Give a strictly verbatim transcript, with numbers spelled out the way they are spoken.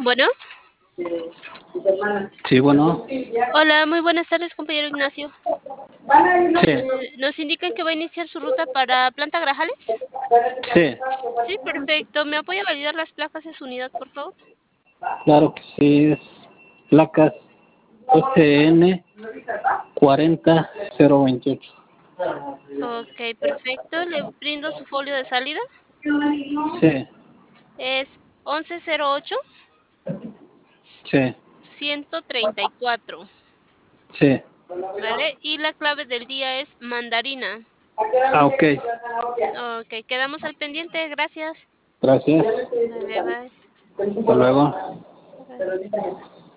Bueno, Sí, bueno. hola, muy buenas tardes, compañero Ignacio. Sí, Eh, nos indican que va a iniciar su ruta para Planta Grajales. sí, Sí, perfecto. ¿Me apoya a validar las placas de su unidad, por favor? claro que sí. Es placas S N cuarenta cero veintiocho. Ok, perfecto. Le brindo su folio de salida. Sí, Es once cero ocho sí, ciento treinta y cuatro, sí. ¿vale? Y la clave del día es mandarina. Ah, ok. Ok, quedamos al pendiente. Gracias. Gracias. Vale, bye. Hasta luego. Bye.